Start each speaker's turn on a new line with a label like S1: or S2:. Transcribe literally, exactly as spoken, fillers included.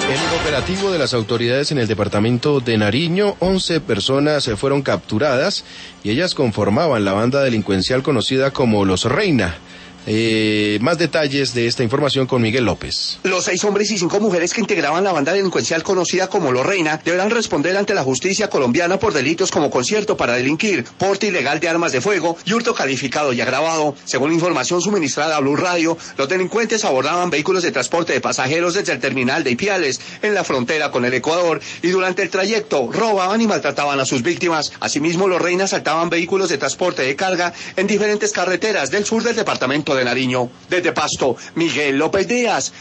S1: En un operativo de las autoridades en el departamento de Nariño, once personas fueron capturadas y ellas conformaban la banda delincuencial conocida como Los Reina. Eh, más detalles de esta información con Miguel López.
S2: Los seis hombres y cinco mujeres que integraban la banda delincuencial conocida como Los Reina deberán responder ante la justicia colombiana por delitos como concierto para delinquir, porte ilegal de armas de fuego y hurto calificado y agravado. Según información suministrada a Blue Radio, los delincuentes abordaban vehículos de transporte de pasajeros desde el terminal de Ipiales, en la frontera con el Ecuador, y durante el trayecto robaban y maltrataban a sus víctimas. Asimismo, Los Reina asaltaban vehículos de transporte de carga en diferentes carreteras del sur del departamento de Nariño. Desde Pasto, Miguel López Díaz,